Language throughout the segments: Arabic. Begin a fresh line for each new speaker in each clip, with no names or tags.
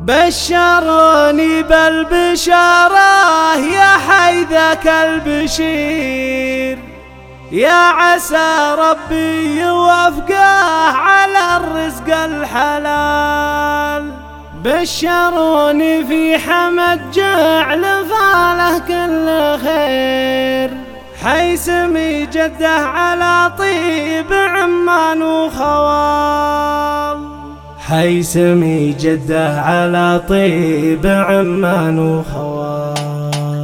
بشروني بالبشارة يا حي ذاك البشير، يا عسى ربي يوفقه على الرزق الحلال. بشروني في حمد جعل فاله كل خير، حي سمي جده على طيب عمان وخوال. حي سمي جده على طيب عمان وخوال.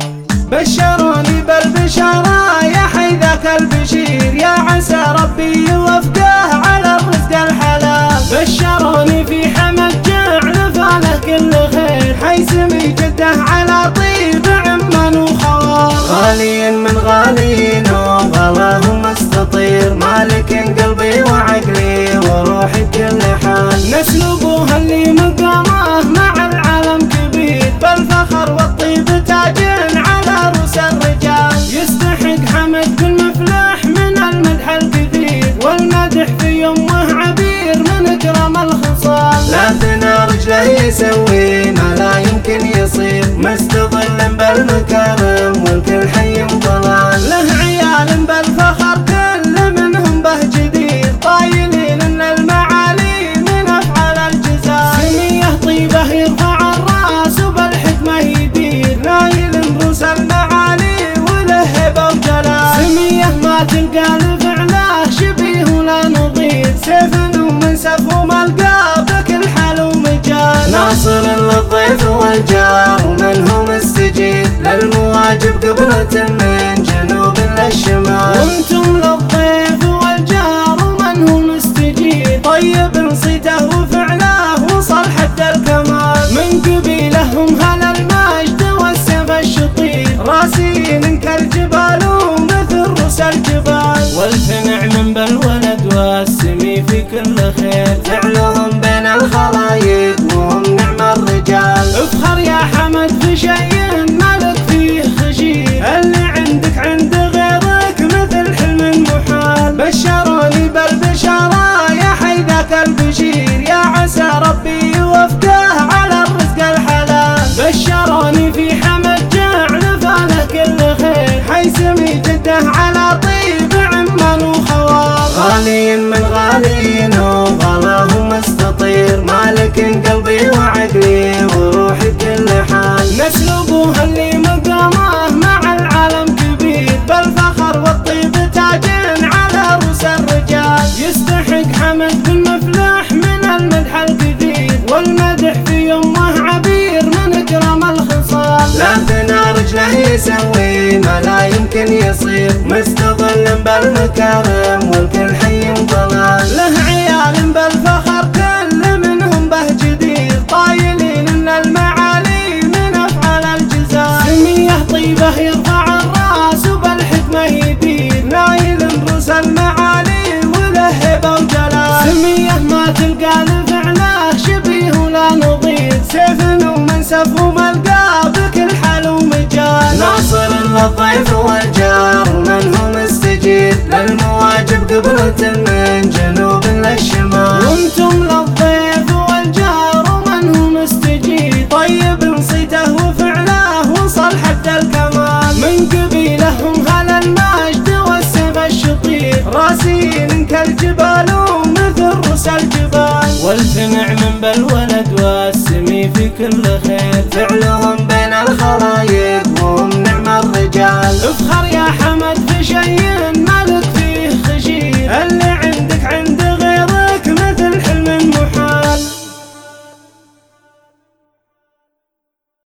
بشروني بالبشارة يا حي ذاك البشير، يا عسى ربي يوفقه على الرزق الحلال. بشروني في حمد جعل فاله كل خير، حي سمي جده على طيب عمان وخوال.
غالي من غالين وغلاه مستطير، مالك قلبي وعقلي وروحي بكل حال.
نسلبوها اللي مقامه مع العالم كبير، بالفخر والطيب تاج على رؤوس الرجال. يستحق حمد كل مفلح من المدح الكثير، والمدح في يمه عبير من اكرم الخصال.
لا ثنى رجله يسوي ما لا يمكن يصير، مستظل بالمكارم والكل حي ضلال.
له عيال بالفخر كل منهم به جدير، طايلين ان المعالي من افعال الجزال. سميه طيبه يرفع الراس وبالحكمه يدير، نايل رؤوس المعالي وله هبه وجلال. سميه ما تلقى لفعله شبيه ولا نظير، سيف ومنسف وملقاه بكل حال ومجال.
ناصر للضيف والجار ومن هو مستجيب، للمواجب قبلة من جنوب للشمال.
وانتم للضيف والجار ومن هو مستجيب، طيب صيته وفعله وصل حد الكمال. من قبيلهم هلا المجد والسيف الشطير، راسين كالجبال ومثل رؤوس الجبال.
والف نعم بالولد والسمي في كل خير، فعلهم بين الخلايق وهم نعم الرجال.
افخر يا حمد في شيء مالك فيه خشير، اللي عندك عند غيرك مثل حلم محال. بشروني بالبشارة يا حي ذاك البشير، يا عسى ربي يوفقه على الرزق الحلال. بشروني في حمد جعل فاله كل خير، حي سمي جده على طيب عمان وخوال.
غالي من غالين وغلاه مستطير، مالك قلبي وعقلي وروحي بكل حال.
نسلبوها اللي مقامه مع العالم كبير، بالفخر والطيب تاج على رؤوس الرجال. يستحق حمد كل مفلح من المدح الكثير، والمدح في يمه عبير من اكرم الخصال.
لا ثنى رجله يسوي ما لا يمكن يصير، مستظل بالمكارم والكل حي ضلال.
له عيال بالفخر كل منهم به جدير، طايلين ان المعالي من افعال الجزال. سميه طيبه يرفع الراس وبالحكمه يدير، نايل رؤوس المعالي وله هبه وجلال. سميه ما تلقى لفعله شبيه ولا نظير، سيف ومنسف وملقاه بكل حال ومجال.
ناصر للضيف والجار ومن هو مستجيب، للمواجب قبلة من جنوب للشمال.
وانتم للضيف والجار ومن هو مستجيب، طيب صيته وفعله وصل حد الكمال. من قبيلهم هلا المجد والسيف الشطير، راسين كالجبال ومثل رؤوس الجبال.
والف نعم بالولد والسمي في كل خير، فعلهم بين الخلايق وهم نعم الرجال.
افخر